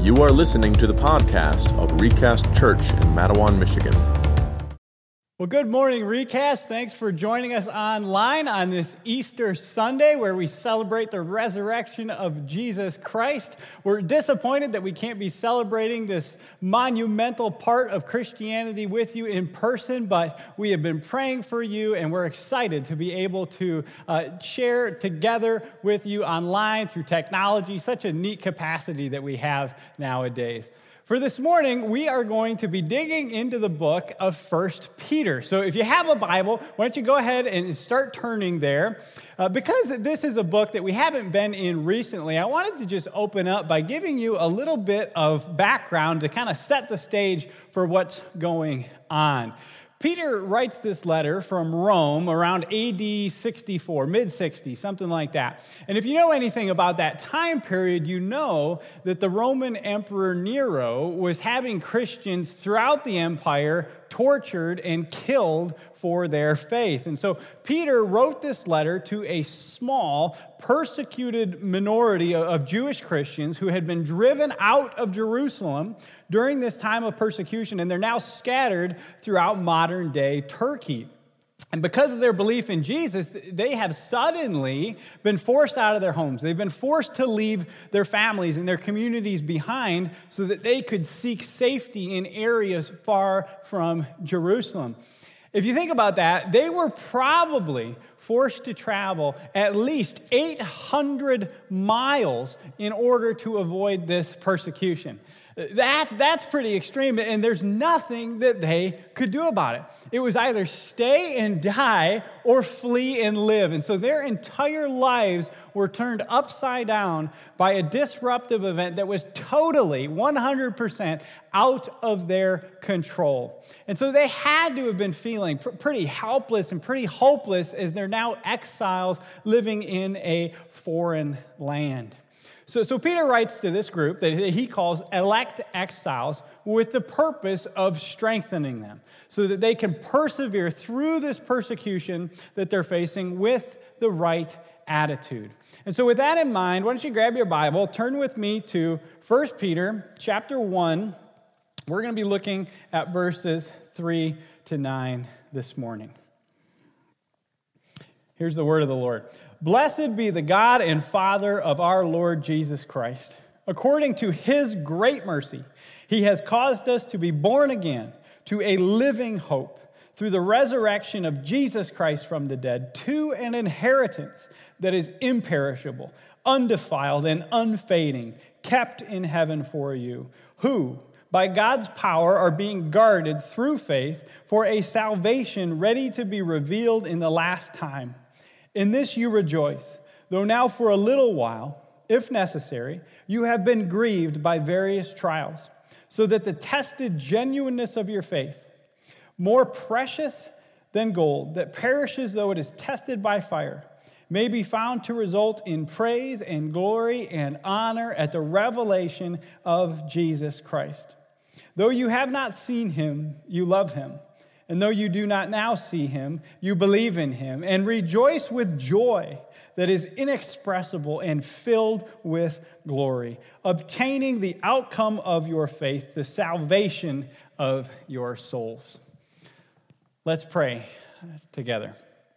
You are listening to the podcast of Recast Church in Matawan, Michigan. Well, good morning, Recast. Thanks for joining us online on this Easter Sunday where we celebrate the resurrection of Jesus Christ. We're disappointed that we can't be celebrating this monumental part of Christianity with you in person, but we have been praying for you, and we're excited to be able to share together with you online through technology, such a neat capacity that we have nowadays. For this morning, we are going to be digging into the book of 1 Peter. So if you have a Bible, why don't you go ahead and start turning there. Because this is a book that we haven't been in recently, I wanted to just open up by giving you a little bit of background to kind of set the stage for what's going on. Peter writes this letter from Rome around AD 64, mid-60s, something like that. And if you know anything about that time period, you know that the Roman Emperor Nero was having Christians throughout the empire tortured and killed for their faith. And so Peter wrote this letter to a small, persecuted minority of Jewish Christians who had been driven out of Jerusalem during this time of persecution, and they're now scattered throughout modern-day Turkey. And because of their belief in Jesus, they have suddenly been forced out of their homes. They've been forced to leave their families and their communities behind so that they could seek safety in areas far from Jerusalem. If you think about that, they were probably forced to travel at least 800 miles in order to avoid this persecution. That's pretty extreme, and there's nothing that they could do about it. It was either stay and die or flee and live. And so their entire lives were turned upside down by a disruptive event that was totally, 100% out of their control. And so they had to have been feeling pretty helpless and pretty hopeless as they're now exiles living in a foreign land. So Peter writes to this group that he calls elect exiles with the purpose of strengthening them so that they can persevere through this persecution that they're facing with the right attitude. And so with that in mind, why don't you grab your Bible, turn with me to 1 Peter chapter 1. We're going to be looking at verses 3 to 9 this morning. Here's the word of the Lord. Blessed be the God and Father of our Lord Jesus Christ. According to his great mercy, he has caused us to be born again to a living hope through the resurrection of Jesus Christ from the dead, to an inheritance that is imperishable, undefiled, and unfading, kept in heaven for you, who, by God's power, are being guarded through faith for a salvation ready to be revealed in the last time. In this you rejoice, though now for a little while, if necessary, you have been grieved by various trials, so that the tested genuineness of your faith, more precious than gold, that perishes though it is tested by fire, may be found to result in praise and glory and honor at the revelation of Jesus Christ. Though you have not seen him, you love him. And though you do not now see him, you believe in him and rejoice with joy that is inexpressible and filled with glory, obtaining the outcome of your faith, the salvation of your souls. Let's pray together.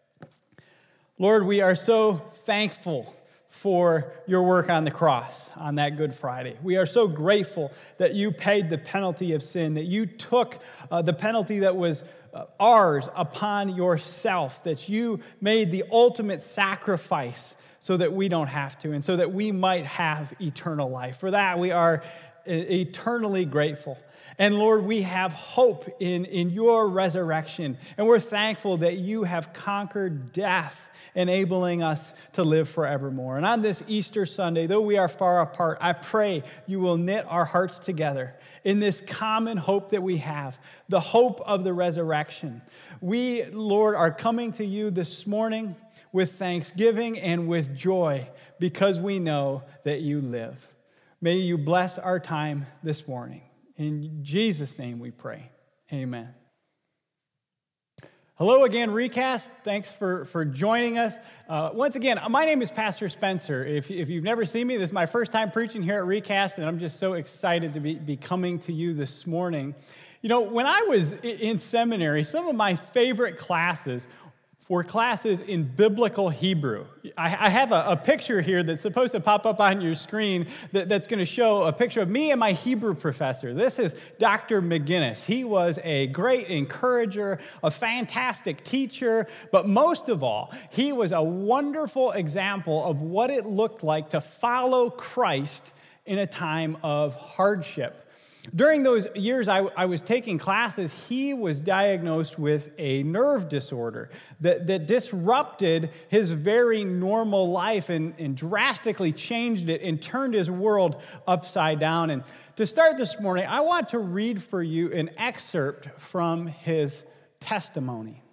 Lord, we are so thankful for your work on the cross on that Good Friday. We are so grateful that you paid the penalty of sin, that you took the penalty that was ours upon yourself, that you made the ultimate sacrifice so that we don't have to, and so that we might have eternal life. For that, we are eternally grateful. And Lord, we have hope in your resurrection, and we're thankful that you have conquered death, enabling us to live forevermore. And on this Easter Sunday, though we are far apart, I pray you will knit our hearts together in this common hope that we have, the hope of the resurrection. We, Lord, are coming to you this morning with thanksgiving and with joy because we know that you live. May you bless our time this morning. In Jesus' name we pray. Amen. Hello again, Recast. Thanks for joining us. Once again, my name is Pastor Spencer. If you've never seen me, this is my first time preaching here at Recast, and I'm just so excited to be coming to you this morning. You know, when I was in seminary, some of my favorite classes were classes in biblical Hebrew. I have a picture here that's supposed to pop up on your screen that's going to show a picture of me and my Hebrew professor. This is Dr. McGinnis. He was a great encourager, a fantastic teacher, but most of all, he was a wonderful example of what it looked like to follow Christ in a time of hardship. During those years I was taking classes, he was diagnosed with a nerve disorder that disrupted his very normal life and drastically changed it and turned his world upside down. And to start this morning, I want to read for you an excerpt from his testimony.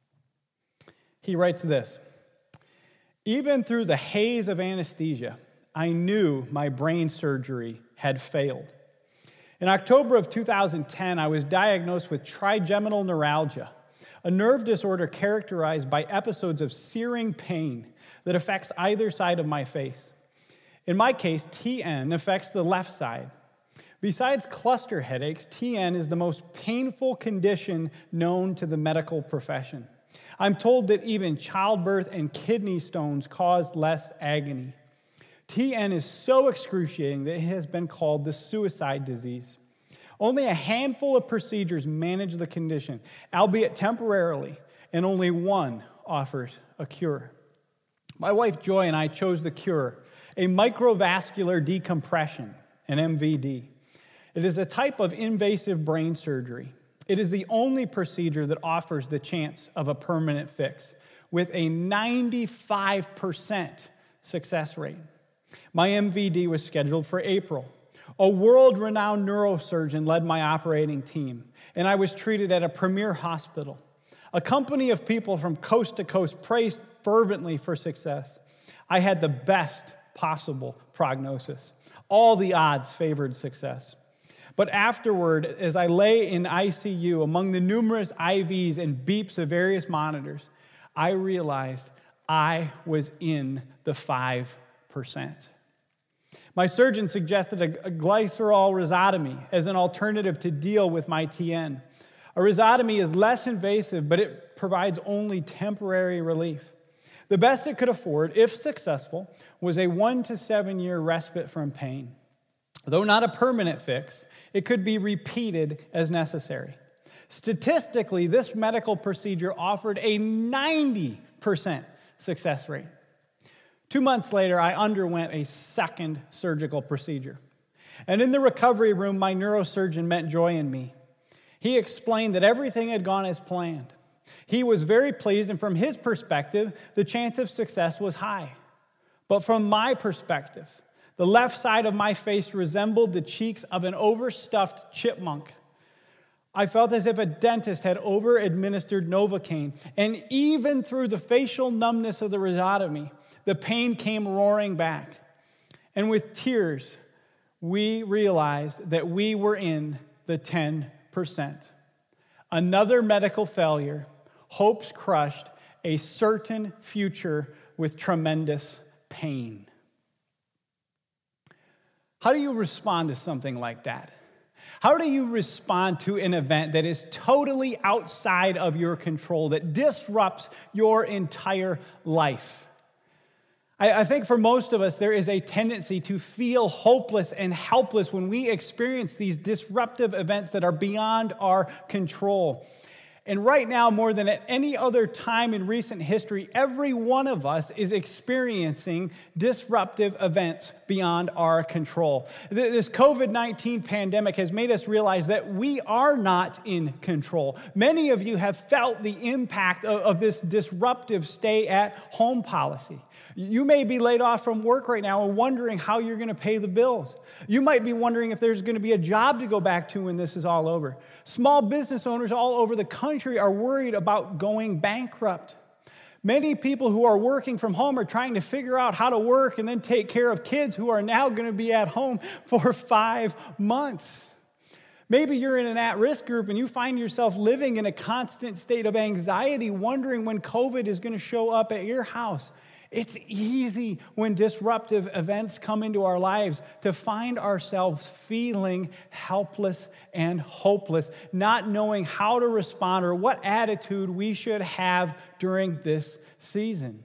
He writes this: "Even through the haze of anesthesia, I knew my brain surgery had failed. In October of 2010, I was diagnosed with trigeminal neuralgia, a nerve disorder characterized by episodes of searing pain that affects either side of my face. In my case, TN affects the left side. Besides cluster headaches, TN is the most painful condition known to the medical profession. I'm told that even childbirth and kidney stones cause less agony. TN is so excruciating that it has been called the suicide disease. Only a handful of procedures manage the condition, albeit temporarily, and only one offers a cure. My wife Joy and I chose the cure, a microvascular decompression, an MVD. It is a type of invasive brain surgery. It is the only procedure that offers the chance of a permanent fix, with a 95% success rate. My MVD was scheduled for April. A world-renowned neurosurgeon led my operating team, and I was treated at a premier hospital. A company of people from coast to coast praised fervently for success. I had the best possible prognosis. All the odds favored success. But afterward, as I lay in ICU among the numerous IVs and beeps of various monitors, I realized I was in the 5%. My surgeon suggested a glycerol rhizotomy as an alternative to deal with my TN. A rhizotomy is less invasive, but it provides only temporary relief. The best it could afford, if successful, was a 1 to 7 year respite from pain. Though not a permanent fix, it could be repeated as necessary. Statistically, this medical procedure offered a 90% success rate. 2 months later, I underwent a second surgical procedure. And in the recovery room, my neurosurgeon met Joy and me. He explained that everything had gone as planned. He was very pleased, and from his perspective, the chance of success was high. But from my perspective, the left side of my face resembled the cheeks of an overstuffed chipmunk. I felt as if a dentist had over-administered Novocaine, and even through the facial numbness of the rhizotomy, the pain came roaring back. And with tears, we realized that we were in the 10%. Another medical failure, hopes crushed, a certain future with tremendous pain. How do you respond to something like that? How do you respond to an event that is totally outside of your control, that disrupts your entire life? I think for most of us, there is a tendency to feel hopeless and helpless when we experience these disruptive events that are beyond our control. And right now, more than at any other time in recent history, every one of us is experiencing disruptive events beyond our control. This COVID-19 pandemic has made us realize that we are not in control. Many of you have felt the impact of this disruptive stay-at-home policy. You may be laid off from work right now and wondering how you're going to pay the bills. You might be wondering if there's going to be a job to go back to when this is all over. Small business owners all over the country are worried about going bankrupt. Many people who are working from home are trying to figure out how to work and then take care of kids who are now going to be at home for 5 months. Maybe you're in an at-risk group and you find yourself living in a constant state of anxiety, wondering when COVID is going to show up at your house. It's easy when disruptive events come into our lives to find ourselves feeling helpless and hopeless, not knowing how to respond or what attitude we should have during this season.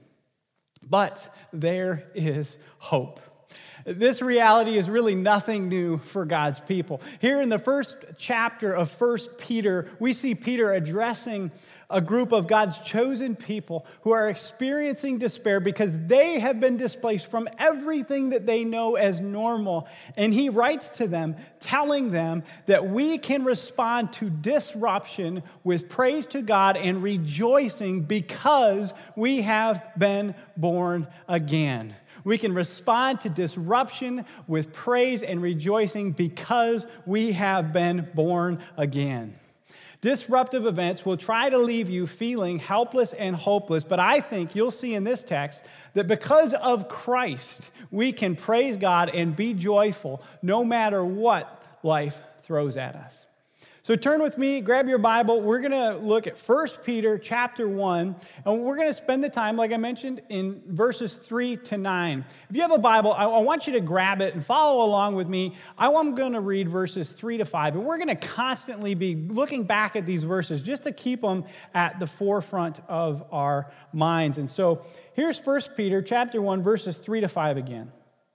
But there is hope. This reality is really nothing new for God's people. Here in the first chapter of 1 Peter, we see Peter addressing a group of God's chosen people who are experiencing despair because they have been displaced from everything that they know as normal. And he writes to them, telling them that we can respond to disruption with praise to God and rejoicing because we have been born again. We can respond to disruption with praise and rejoicing because we have been born again. Disruptive events will try to leave you feeling helpless and hopeless, but I think you'll see in this text that because of Christ, we can praise God and be joyful no matter what life throws at us. So turn with me, grab your Bible. We're going to look at 1 Peter chapter 1, and we're going to spend the time, like I mentioned, in verses 3 to 9. If you have a Bible, I want you to grab it and follow along with me. I'm going to read verses 3 to 5, and we're going to constantly be looking back at these verses just to keep them at the forefront of our minds. And so here's 1 Peter chapter 1, verses 3 to 5 again.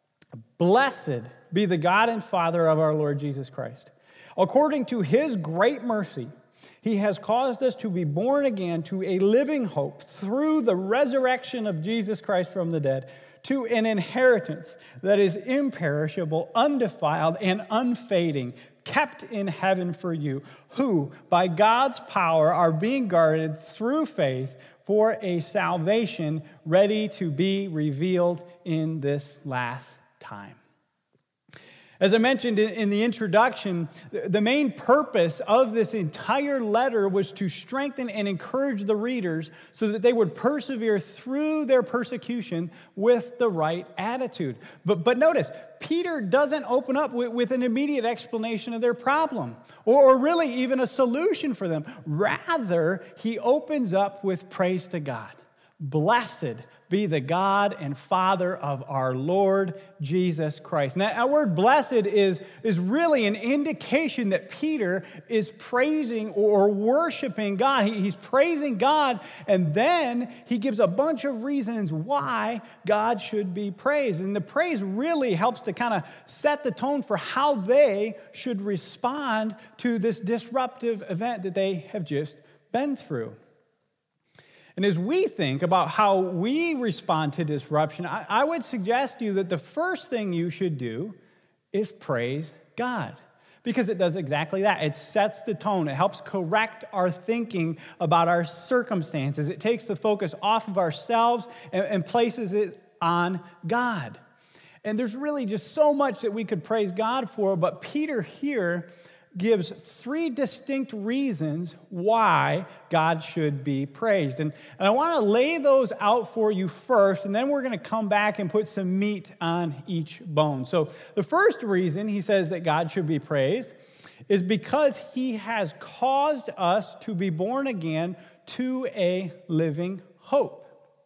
Blessed be the God and Father of our Lord Jesus Christ. According to his great mercy, he has caused us to be born again to a living hope through the resurrection of Jesus Christ from the dead, to an inheritance that is imperishable, undefiled, and unfading, kept in heaven for you, who, by God's power, are being guarded through faith for a salvation ready to be revealed in this last time. As I mentioned in the introduction, the main purpose of this entire letter was to strengthen and encourage the readers so that they would persevere through their persecution with the right attitude. But notice, Peter doesn't open up with an immediate explanation of their problem or really even a solution for them. Rather, he opens up with praise to God. Blessed be the God and Father of our Lord Jesus Christ. Now, that word blessed is really an indication that Peter is praising or worshiping God. He's praising God, and then he gives a bunch of reasons why God should be praised. And the praise really helps to kind of set the tone for how they should respond to this disruptive event that they have just been through. And as we think about how we respond to disruption, I would suggest to you that the first thing you should do is praise God, because it does exactly that. It sets the tone. It helps correct our thinking about our circumstances. It takes the focus off of ourselves and places it on God. And there's really just so much that we could praise God for, but Peter here gives three distinct reasons why God should be praised. And I want to lay those out for you first, and then we're going to come back and put some meat on each bone. So the first reason he says that God should be praised is because he has caused us to be born again to a living hope.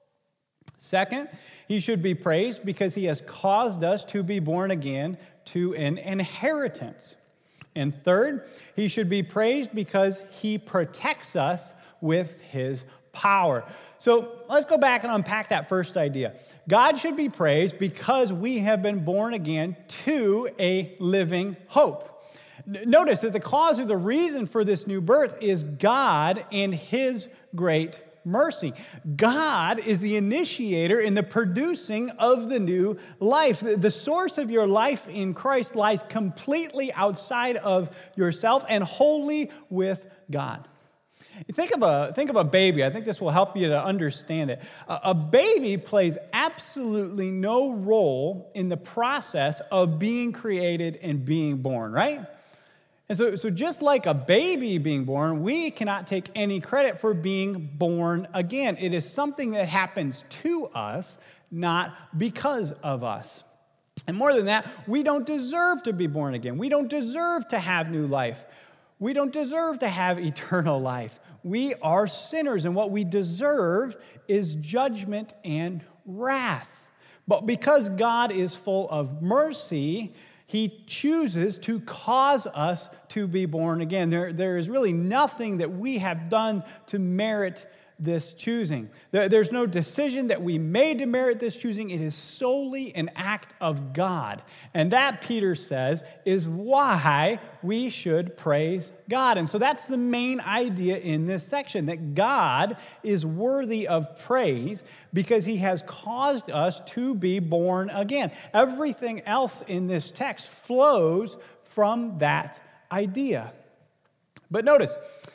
Second, he should be praised because he has caused us to be born again to an inheritance. And third, he should be praised because he protects us with his power. So let's go back and unpack that first idea. God should be praised because we have been born again to a living hope. Notice that the cause or the reason for this new birth is God and his great mercy. God is the initiator in the producing of the new life. The source of your life in Christ lies completely outside of yourself and wholly with God. Think of a baby. I think this will help you to understand it. A baby plays absolutely no role in the process of being created and being born, right? And so just like a baby being born, we cannot take any credit for being born again. It is something that happens to us, not because of us. And more than that, we don't deserve to be born again. We don't deserve to have new life. We don't deserve to have eternal life. We are sinners, and what we deserve is judgment and wrath. But because God is full of mercy, He chooses to cause us to be born again. There is really nothing that we have done to merit this choosing. There's no decision that we made to merit this choosing. It is solely an act of God. And that, Peter says, is why we should praise God. And so that's the main idea in this section, that God is worthy of praise because He has caused us to be born again. Everything else in this text flows from that idea. But notice,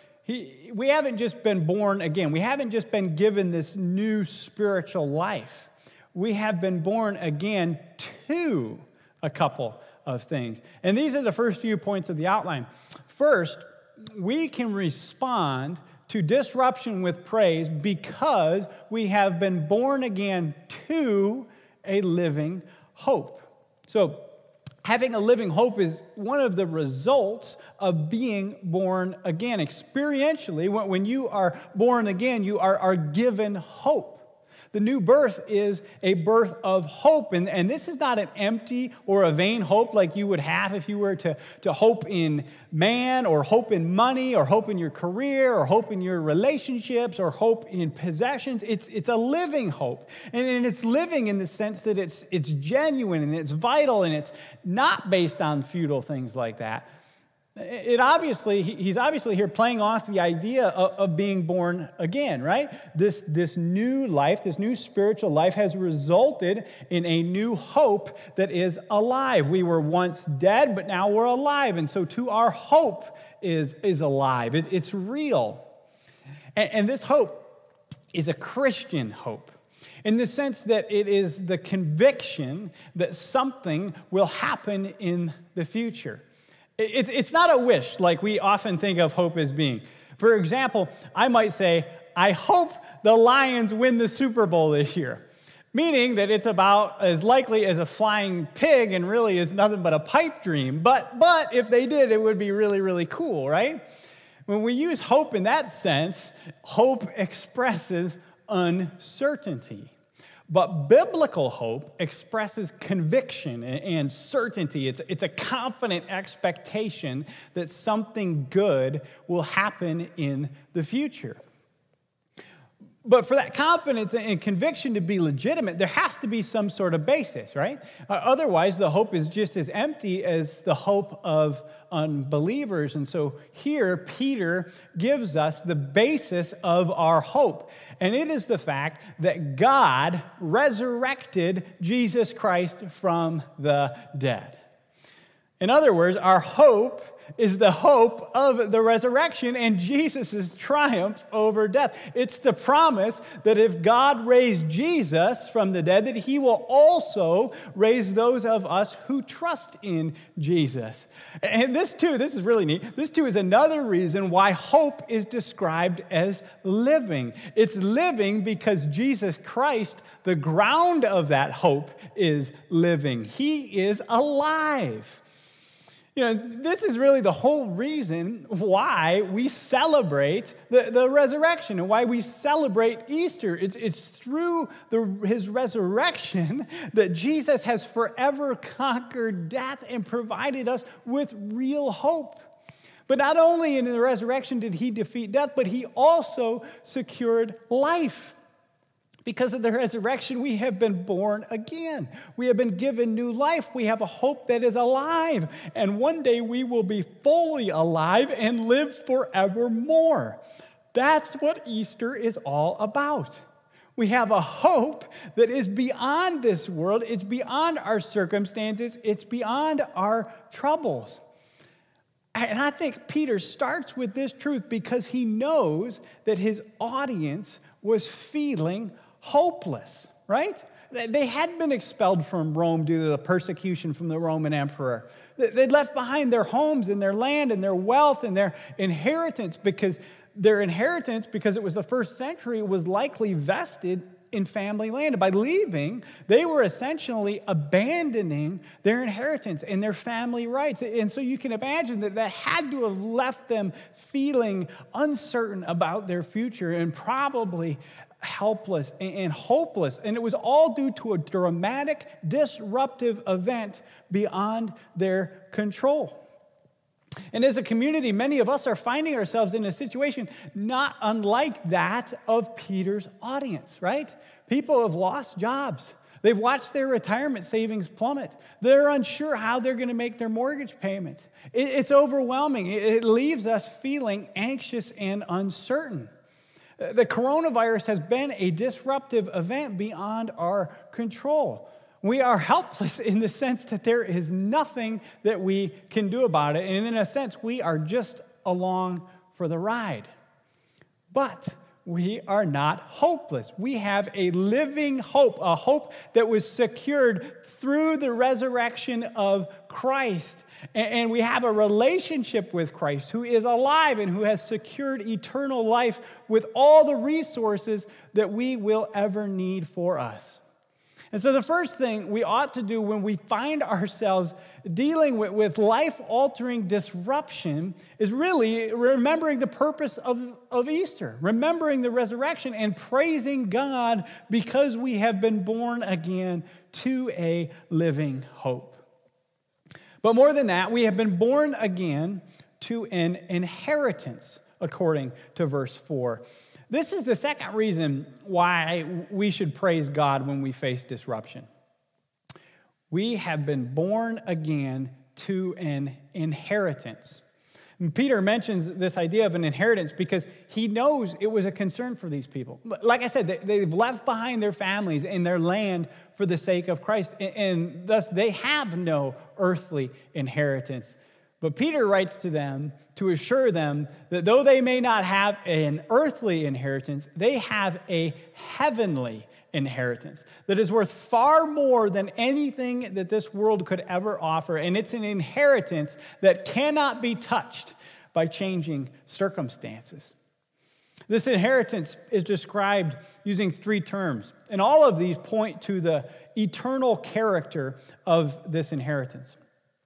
we haven't just been born again. We haven't just been given this new spiritual life. We have been born again to a couple of things. And these are the first few points of the outline. First, we can respond to disruption with praise because we have been born again to a living hope. So, having a living hope is one of the results of being born again. Experientially, when you are born again, you are given hope. The new birth is a birth of hope, and this is not an empty or a vain hope like you would have if you were to hope in man, or hope in money, or hope in your career, or hope in your relationships, or hope in possessions. It's a living hope, and it's living in the sense that it's genuine, and it's vital, and it's not based on futile things like that. He's obviously here playing off the idea of being born again, right? This new life, this new spiritual life has resulted in a new hope that is alive. We were once dead, but now we're alive. And so too, our hope is alive. It's real. And this hope is a Christian hope, in the sense that it is the conviction that something will happen in the future. It's not a wish like we often think of hope as being. For example, I might say, I hope the Lions win the Super Bowl this year, meaning that it's about as likely as a flying pig and really is nothing but a pipe dream. But if they did, it would be really, really cool, right? When we use hope in that sense, hope expresses uncertainty. But biblical hope expresses conviction and certainty. It's a confident expectation that something good will happen in the future. But for that confidence and conviction to be legitimate, there has to be some sort of basis, right? Otherwise, the hope is just as empty as the hope of unbelievers. And so here, Peter gives us the basis of our hope. And it is the fact that God resurrected Jesus Christ from the dead. In other words, our hope is the hope of the resurrection and Jesus' triumph over death. It's the promise that if God raised Jesus from the dead, that He will also raise those of us who trust in Jesus. And this is really neat. This too is another reason why hope is described as living. It's living because Jesus Christ, the ground of that hope, is living. He is alive. You know, this is really the whole reason why we celebrate the resurrection and why we celebrate Easter. It's through His resurrection that Jesus has forever conquered death and provided us with real hope. But not only in the resurrection did He defeat death, but He also secured life. Because of the resurrection, we have been born again. We have been given new life. We have a hope that is alive. And one day we will be fully alive and live forevermore. That's what Easter is all about. We have a hope that is beyond this world. It's beyond our circumstances. It's beyond our troubles. And I think Peter starts with this truth because he knows that his audience was feeling hopeless, right? They had been expelled from Rome due to the persecution from the Roman emperor. They'd left behind their homes and their land and their wealth and their inheritance because it was the first century, was likely vested in family land. And by leaving, they were essentially abandoning their inheritance and their family rights. And so you can imagine that had to have left them feeling uncertain about their future and probably helpless and hopeless. And it was all due to a dramatic, disruptive event beyond their control. And as a community, many of us are finding ourselves in a situation not unlike that of Peter's audience, right? People have lost jobs. They've watched their retirement savings plummet. They're unsure how they're going to make their mortgage payments. It's overwhelming. It leaves us feeling anxious and uncertain. The coronavirus has been a disruptive event beyond our control. We are helpless in the sense that there is nothing that we can do about it. And in a sense, we are just along for the ride. But we are not hopeless. We have a living hope, a hope that was secured through the resurrection of Christ. And we have a relationship with Christ who is alive and who has secured eternal life with all the resources that we will ever need for us. And so the first thing we ought to do when we find ourselves dealing with life-altering disruption is really remembering the purpose of Easter, remembering the resurrection and praising God because we have been born again to a living hope. But more than that, we have been born again to an inheritance, according to verse 4. This is the second reason why we should praise God when we face disruption. We have been born again to an inheritance. And Peter mentions this idea of an inheritance because he knows it was a concern for these people. Like I said, they've left behind their families and their land for the sake of Christ, and thus they have no earthly inheritance. But Peter writes to them to assure them that though they may not have an earthly inheritance, they have a heavenly inheritance that is worth far more than anything that this world could ever offer. And it's an inheritance that cannot be touched by changing circumstances. This inheritance is described using three terms, and all of these point to the eternal character of this inheritance.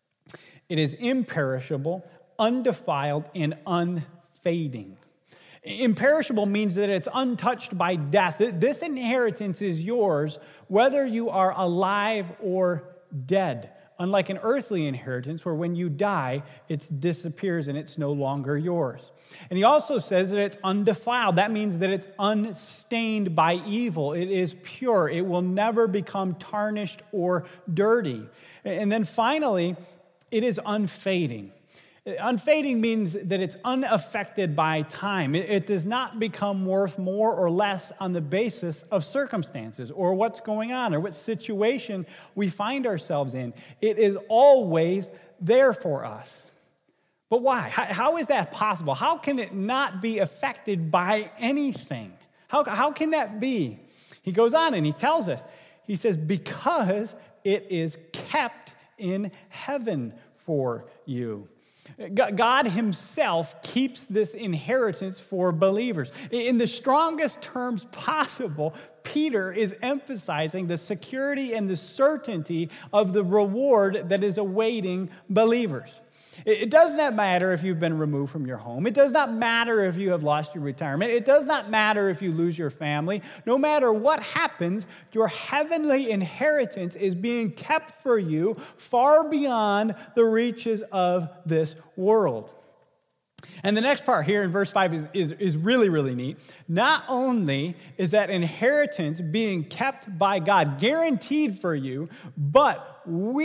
It is imperishable, undefiled, and unfading. Imperishable means that it's untouched by death. This inheritance is yours whether you are alive or dead. Unlike an earthly inheritance where when you die, it disappears and it's no longer yours. And he also says that it's undefiled. That means that it's unstained by evil. It is pure. It will never become tarnished or dirty. And then finally, it is unfading. Unfading means that it's unaffected by time. It does not become worth more or less on the basis of circumstances or what's going on or what situation we find ourselves in. It is always there for us. But why? How is that possible? How can it not be affected by anything? How can that be? He goes on and he tells us. He says, because it is kept in heaven for you. God himself keeps this inheritance for believers. In the strongest terms possible, Peter is emphasizing the security and the certainty of the reward that is awaiting believers. It does not matter if you've been removed from your home. It does not matter if you have lost your retirement. It does not matter if you lose your family. No matter what happens, your heavenly inheritance is being kept for you far beyond the reaches of this world. And the next part here in verse 5 is really, really neat. Not only is that inheritance being kept by God, guaranteed for you, but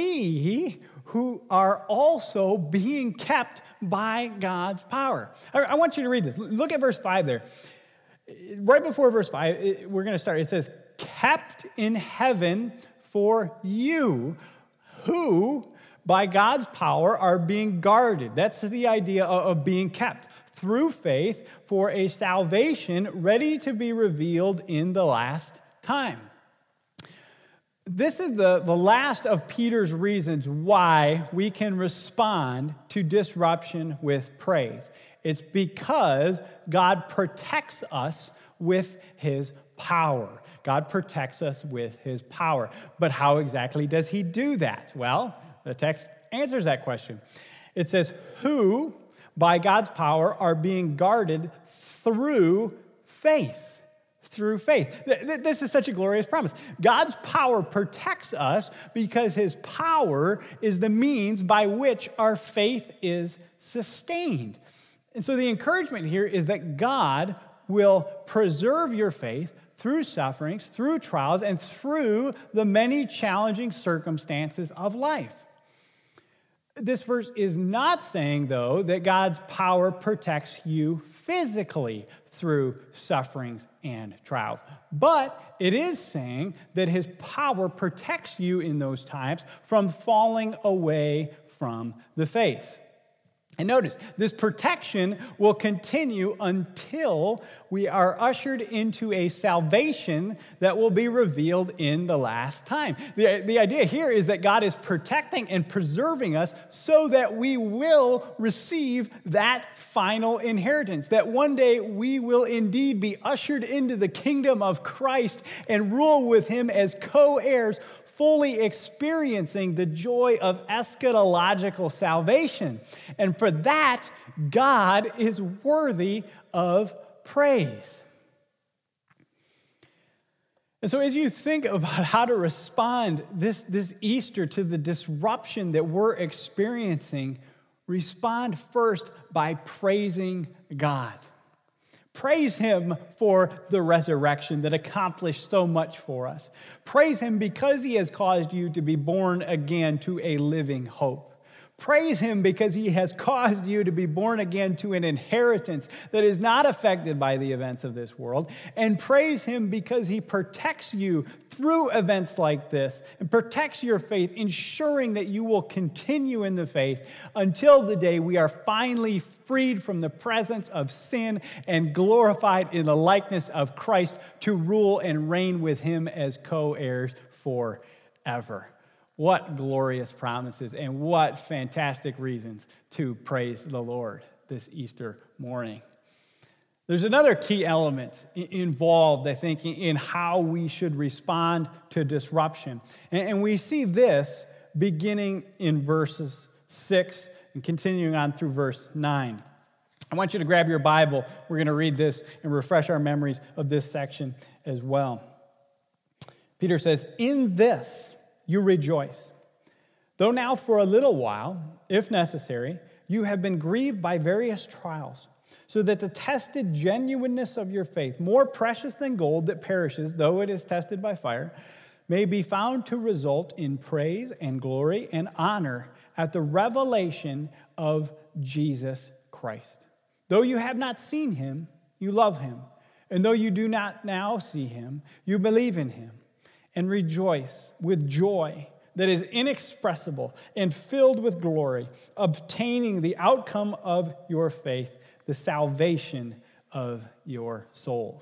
we who are also being kept by God's power. I want you to read this. Look at verse 5 there. Right before verse 5, we're going to start. It says, kept in heaven for you who by God's power are being guarded. That's the idea of being kept through faith for a salvation ready to be revealed in the last time. This is the last of Peter's reasons why we can respond to disruption with praise. It's because God protects us with his power. God protects us with his power. But how exactly does he do that? Well, the text answers that question. It says, who, by God's power, are being guarded through faith. Through faith. This is such a glorious promise. God's power protects us because his power is the means by which our faith is sustained. And so the encouragement here is that God will preserve your faith through sufferings, through trials, and through the many challenging circumstances of life. This verse is not saying, though, that God's power protects you physically through sufferings and trials. But it is saying that his power protects you in those times from falling away from the faith. And notice, this protection will continue until we are ushered into a salvation that will be revealed in the last time. The idea here is that God is protecting and preserving us so that we will receive that final inheritance, that one day we will indeed be ushered into the kingdom of Christ and rule with him as co-heirs, fully experiencing the joy of eschatological salvation. And for that, God is worthy of praise. And so as you think about how to respond this Easter to the disruption that we're experiencing, respond first by praising God. Praise him for the resurrection that accomplished so much for us. Praise him because he has caused you to be born again to a living hope. Praise him because he has caused you to be born again to an inheritance that is not affected by the events of this world. And praise him because he protects you through events like this and protects your faith, ensuring that you will continue in the faith until the day we are finally freed from the presence of sin and glorified in the likeness of Christ to rule and reign with him as co-heirs forever. What glorious promises and what fantastic reasons to praise the Lord this Easter morning. There's another key element involved, I think, in how we should respond to disruption. And we see this beginning in verses 6 and continuing on through verse 9. I want you to grab your Bible. We're going to read this and refresh our memories of this section as well. Peter says, "In this you rejoice, though now for a little while, if necessary, you have been grieved by various trials, so that the tested genuineness of your faith, more precious than gold that perishes, though it is tested by fire, may be found to result in praise and glory and honor at the revelation of Jesus Christ. Though you have not seen him, you love him, and though you do not now see him, you believe in him, and rejoice with joy that is inexpressible and filled with glory, obtaining the outcome of your faith, the salvation of your souls."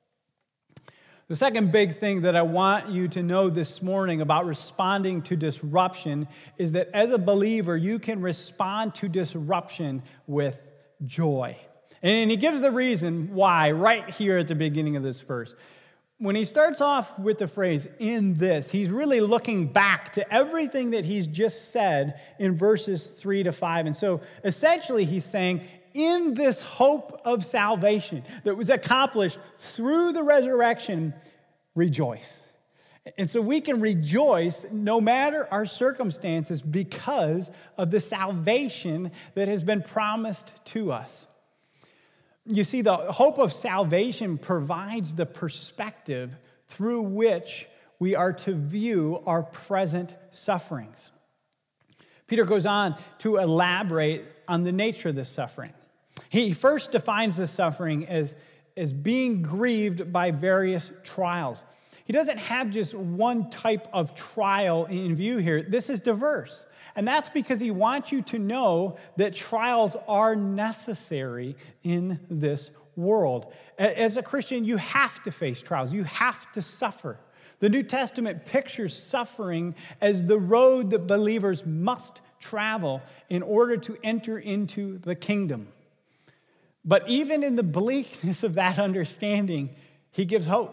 The second big thing that I want you to know this morning about responding to disruption is that as a believer, you can respond to disruption with joy. And he gives the reason why right here at the beginning of this verse. When he starts off with the phrase, "in this," he's really looking back to everything that he's just said in verses 3 to 5. And so essentially he's saying, in this hope of salvation that was accomplished through the resurrection, rejoice. And so we can rejoice no matter our circumstances because of the salvation that has been promised to us. You see, the hope of salvation provides the perspective through which we are to view our present sufferings. Peter goes on to elaborate on the nature of this suffering. He first defines the suffering as being grieved by various trials. He doesn't have just one type of trial in view here. This is diverse. And that's because he wants you to know that trials are necessary in this world. As a Christian, you have to face trials. You have to suffer. The New Testament pictures suffering as the road that believers must travel in order to enter into the kingdom. But even in the bleakness of that understanding, he gives hope.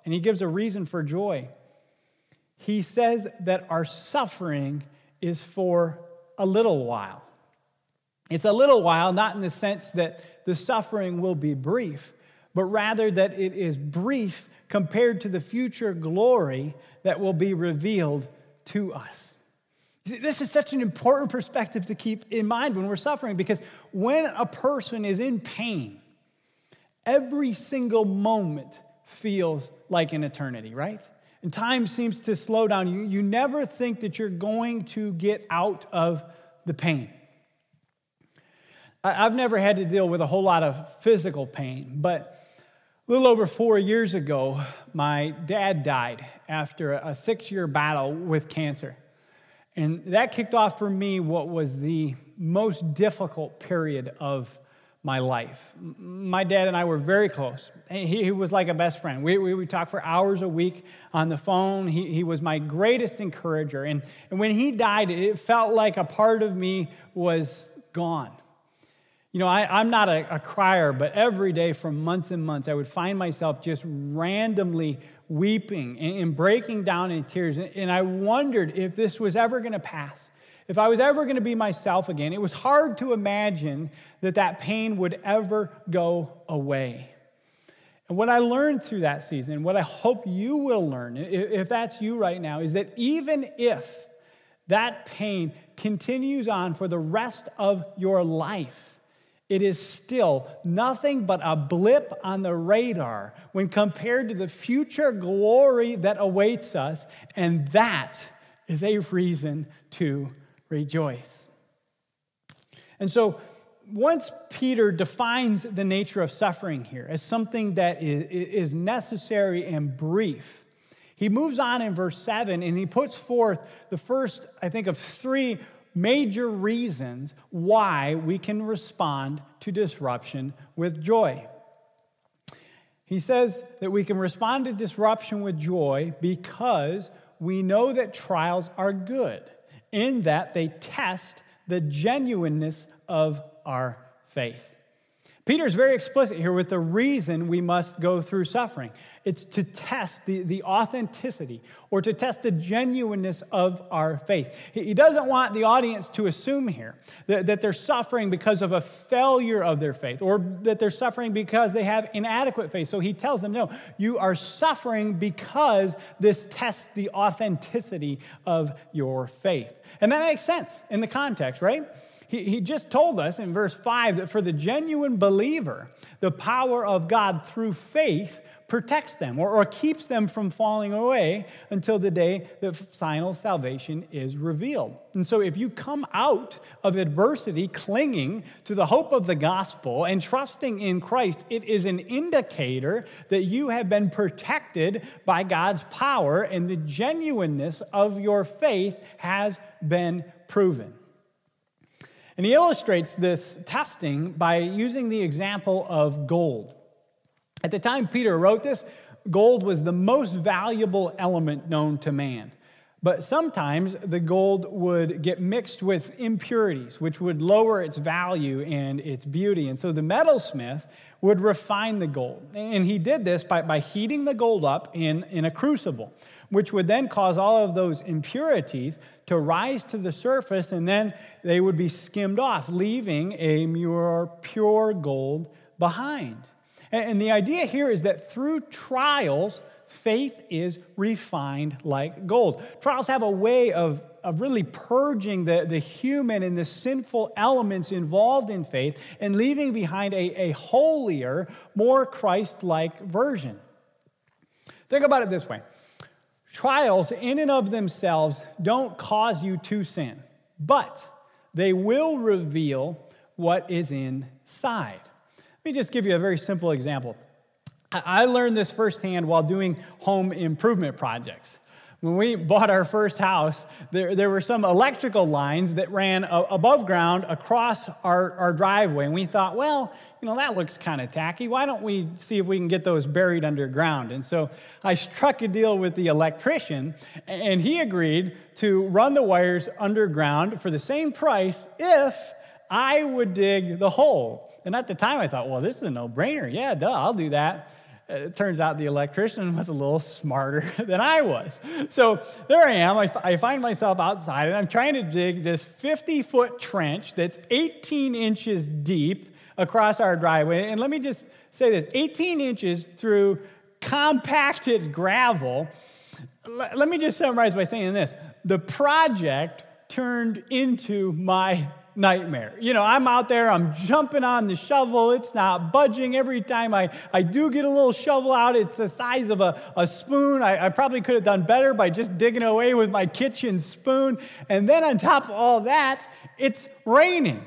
and he gives a reason for joy. He says that our suffering is for a little while. It's a little while, not in the sense that the suffering will be brief, but rather that it is brief compared to the future glory that will be revealed to us. You see, this is such an important perspective to keep in mind when we're suffering, because when a person is in pain, every single moment feels like an eternity, right? And time seems to slow down. You never think that you're going to get out of the pain. I've never had to deal with a whole lot of physical pain, but a little over 4 years ago, my dad died after a 6-year battle with cancer. And that kicked off for me what was the most difficult period of my life. My dad and I were very close. He was like a best friend. We would talk for hours a week on the phone. He was my greatest encourager. And when he died, it felt like a part of me was gone. You know, I'm not a crier, but every day for months and months, I would find myself just randomly weeping and breaking down in tears. And I wondered if this was ever going to pass, if I was ever going to be myself again. It was hard to imagine that pain would ever go away. And what I learned through that season, what I hope you will learn, if that's you right now, is that even if that pain continues on for the rest of your life, it is still nothing but a blip on the radar when compared to the future glory that awaits us, and that is a reason to rejoice. And so, once Peter defines the nature of suffering here as something that is necessary and brief, he moves on in verse 7 and he puts forth the first, I think, of 3 major reasons why we can respond to disruption with joy. He says that we can respond to disruption with joy because we know that trials are good, in that they test the genuineness of our faith. Peter's very explicit here with the reason we must go through suffering. It's to test the authenticity or to test the genuineness of our faith. He doesn't want the audience to assume here that they're suffering because of a failure of their faith or that they're suffering because they have inadequate faith. So he tells them, no, you are suffering because this tests the authenticity of your faith. And that makes sense in the context, right? He just told us in verse 5 that for the genuine believer, the power of God through faith protects them or keeps them from falling away until the day that final salvation is revealed. And so if you come out of adversity clinging to the hope of the gospel and trusting in Christ, it is an indicator that you have been protected by God's power and the genuineness of your faith has been proven. And he illustrates this testing by using the example of gold. At the time Peter wrote this, gold was the most valuable element known to man. But sometimes the gold would get mixed with impurities, which would lower its value and its beauty. And so the metalsmith would refine the gold. And he did this by heating the gold up in a crucible, which would then cause all of those impurities to rise to the surface, and then they would be skimmed off, leaving a more pure gold behind. And the idea here is that through trials, faith is refined like gold. Trials have a way of really purging the human and the sinful elements involved in faith and leaving behind a holier, more Christ-like version. Think about it this way. Trials in and of themselves don't cause you to sin, but they will reveal what is inside. Let me just give you a very simple example. I learned this firsthand while doing home improvement projects. When we bought our first house, there were some electrical lines that ran above ground across our driveway. And we thought, well, that looks kind of tacky. Why don't we see if we can get those buried underground? And so I struck a deal with the electrician, and he agreed to run the wires underground for the same price if I would dig the hole. And at the time, I thought, well, this is a no-brainer. Yeah, duh, I'll do that. It turns out the electrician was a little smarter than I was. So there I am. I find myself outside, and I'm trying to dig this 50-foot trench that's 18 inches deep across our driveway. And let me just say this, 18 inches through compacted gravel. Let me just summarize by saying this. The project turned into my nightmare. I'm out there, I'm jumping on the shovel, it's not budging. Every time I do get a little shovel out, it's the size of a spoon. I probably could have done better by just digging away with my kitchen spoon. And then on top of all that, it's raining.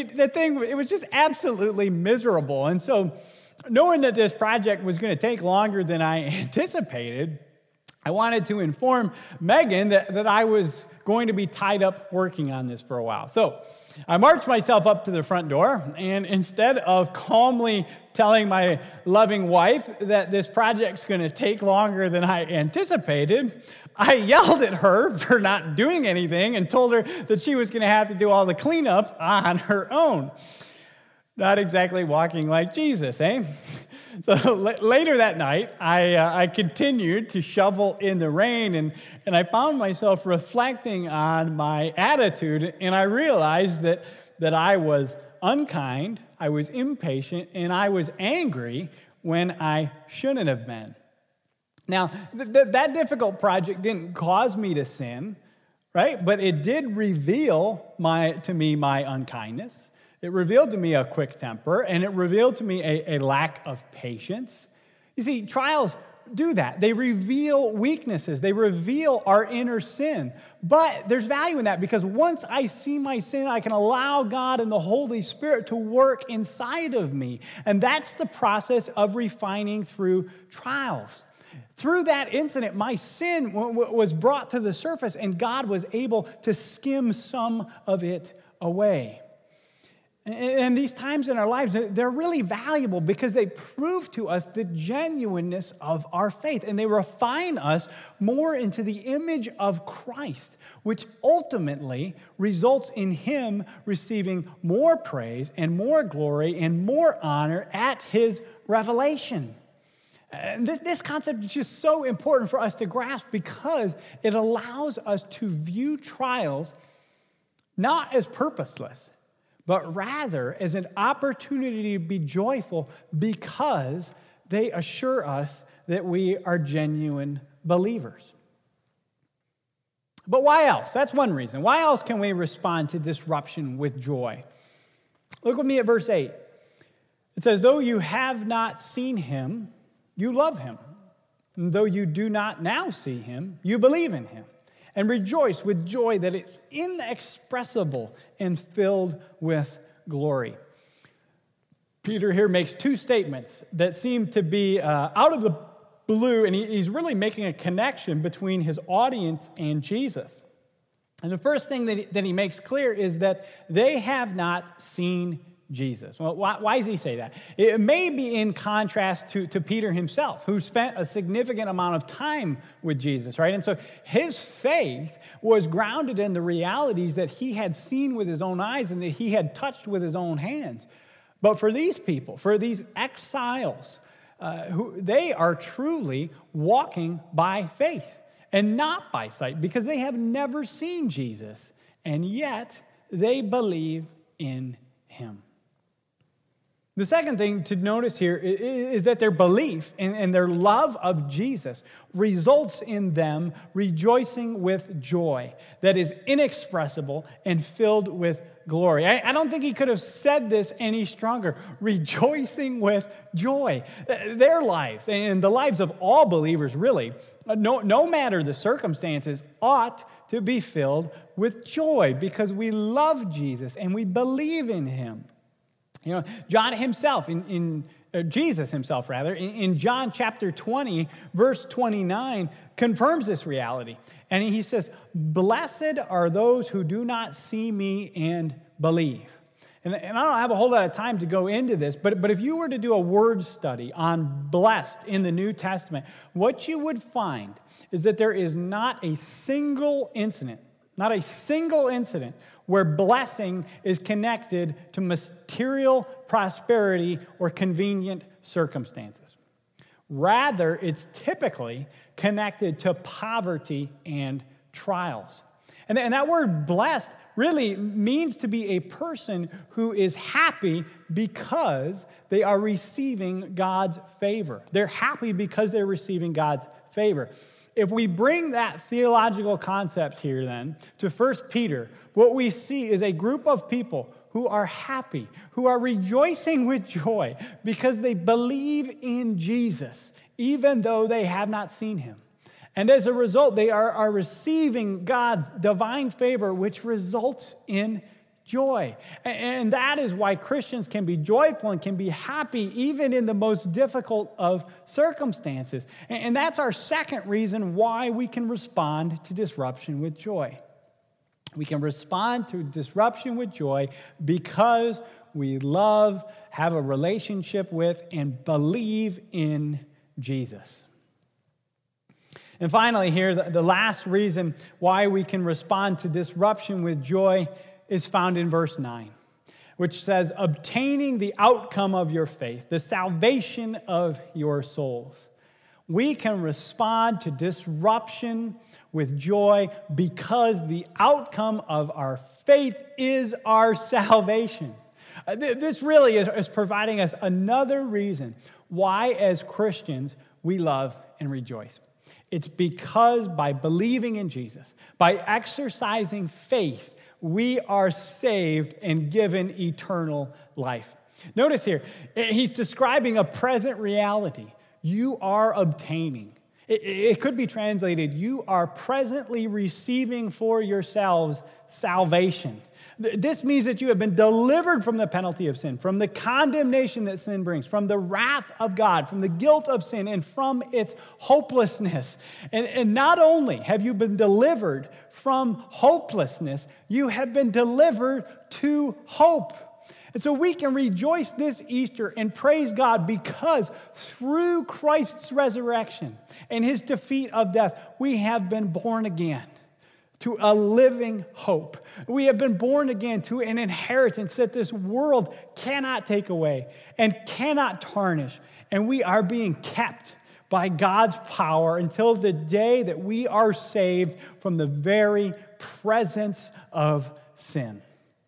It was just absolutely miserable. And so, knowing that this project was going to take longer than I anticipated, I wanted to inform Megan that I was going to be tied up working on this for a while. So I marched myself up to the front door, and instead of calmly telling my loving wife that this project's going to take longer than I anticipated, I yelled at her for not doing anything and told her that she was going to have to do all the cleanup on her own. Not exactly walking like Jesus, eh? So later that night, I continued to shovel in the rain, and I found myself reflecting on my attitude, and I realized that I was unkind, I was impatient, and I was angry when I shouldn't have been. Now, that difficult project didn't cause me to sin, right? But it did reveal to me my unkindness. It revealed to me a quick temper, and it revealed to me a lack of patience. You see, trials do that. They reveal weaknesses. They reveal our inner sin. But there's value in that, because once I see my sin, I can allow God and the Holy Spirit to work inside of me. And that's the process of refining through trials. Through that incident, my sin was brought to the surface, and God was able to skim some of it away. And these times in our lives, they're really valuable because they prove to us the genuineness of our faith, and they refine us more into the image of Christ, which ultimately results in Him receiving more praise and more glory and more honor at His revelation. And this concept is just so important for us to grasp, because it allows us to view trials not as purposeless, but rather as an opportunity to be joyful, because they assure us that we are genuine believers. But why else? That's one reason. Why else can we respond to disruption with joy? Look with me at verse 8. It says, "Though you have not seen Him, you love Him. And though you do not now see Him, you believe in Him, and rejoice with joy that is inexpressible and filled with glory." Peter here makes two statements that seem to be out of the blue, and he's really making a connection between his audience and Jesus. And the first thing that he makes clear is that they have not seen Jesus. Well, why does he say that? It may be in contrast to Peter himself, who spent a significant amount of time with Jesus, right? And so his faith was grounded in the realities that he had seen with his own eyes and that he had touched with his own hands. But for these people, for these exiles, they are truly walking by faith and not by sight, because they have never seen Jesus, and yet they believe in Him. The second thing to notice here is that their belief and their love of Jesus results in them rejoicing with joy that is inexpressible and filled with glory. I don't think he could have said this any stronger. Rejoicing with joy. Their lives, and the lives of all believers really, no matter the circumstances, ought to be filled with joy, because we love Jesus and we believe in Him. You know, Jesus himself, in John chapter 20, verse 29, confirms this reality. And he says, "Blessed are those who do not see me and believe." And I don't have a whole lot of time to go into this, but if you were to do a word study on blessed in the New Testament, what you would find is that there is not a single incident where blessing is connected to material prosperity or convenient circumstances. Rather, it's typically connected to poverty and trials. And that word blessed really means to be a person who is happy because they are receiving God's favor. They're happy because they're receiving God's favor. If we bring that theological concept here then to 1 Peter, what we see is a group of people who are happy, who are rejoicing with joy because they believe in Jesus, even though they have not seen him. And as a result, they are receiving God's divine favor, which results in joy. And that is why Christians can be joyful and can be happy even in the most difficult of circumstances. And that's our second reason why we can respond to disruption with joy. We can respond to disruption with joy because we love, have a relationship with, and believe in Jesus. And finally here, the last reason why we can respond to disruption with joy is found in verse 9, which says, obtaining the outcome of your faith, the salvation of your souls. We can respond to disruption with joy because the outcome of our faith is our salvation. This really is providing us another reason why, as Christians, we love and rejoice. It's because by believing in Jesus, by exercising faith, we are saved and given eternal life. Notice here, he's describing a present reality. You are obtaining. It could be translated, you are presently receiving for yourselves salvation. This means that you have been delivered from the penalty of sin, from the condemnation that sin brings, from the wrath of God, from the guilt of sin, and from its hopelessness. And not only have you been delivered from hopelessness, you have been delivered to hope. And so we can rejoice this Easter and praise God because through Christ's resurrection and his defeat of death, we have been born again to a living hope. We have been born again to an inheritance that this world cannot take away and cannot tarnish. And we are being kept by God's power until the day that we are saved from the very presence of sin.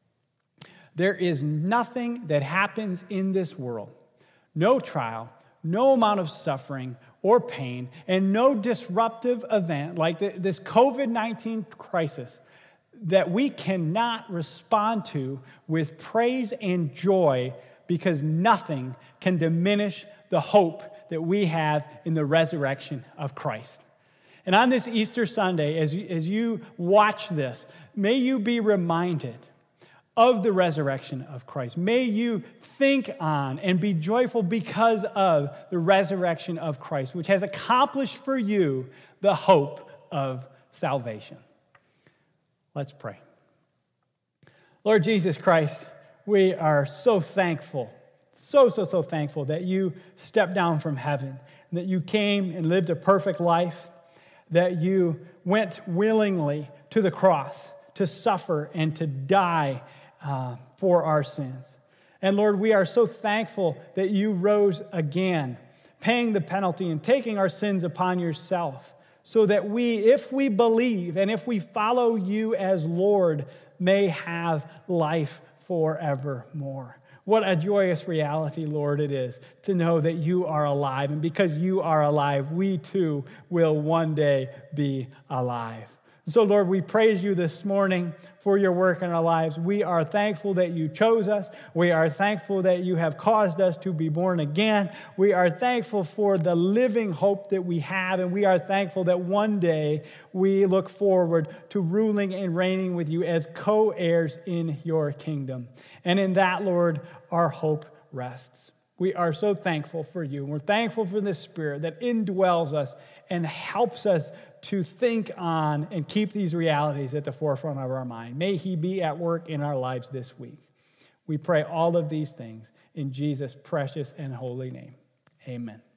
There is nothing that happens in this world, no trial, no amount of suffering or pain, and no disruptive event like this COVID-19 crisis that we cannot respond to with praise and joy because nothing can diminish the hope that we have in the resurrection of Christ. And on this Easter Sunday, as you watch this, may you be reminded of the resurrection of Christ. May you think on and be joyful because of the resurrection of Christ, which has accomplished for you the hope of salvation. Let's pray. Lord Jesus Christ, we are so thankful, so thankful that you stepped down from heaven, that you came and lived a perfect life, that you went willingly to the cross to suffer and to die for our sins. And Lord, we are so thankful that you rose again, paying the penalty and taking our sins upon yourself, so that we, if we believe and if we follow you as Lord, may have life forevermore. What a joyous reality, Lord, it is to know that you are alive. And because you are alive, we too will one day be alive. So, Lord, we praise you this morning for your work in our lives. We are thankful that you chose us. We are thankful that you have caused us to be born again. We are thankful for the living hope that we have, and we are thankful that one day we look forward to ruling and reigning with you as co-heirs in your kingdom. And in that, Lord, our hope rests. We are so thankful for you. We're thankful for the Spirit that indwells us and helps us to think on and keep these realities at the forefront of our mind. May he be at work in our lives this week. We pray all of these things in Jesus' precious and holy name. Amen.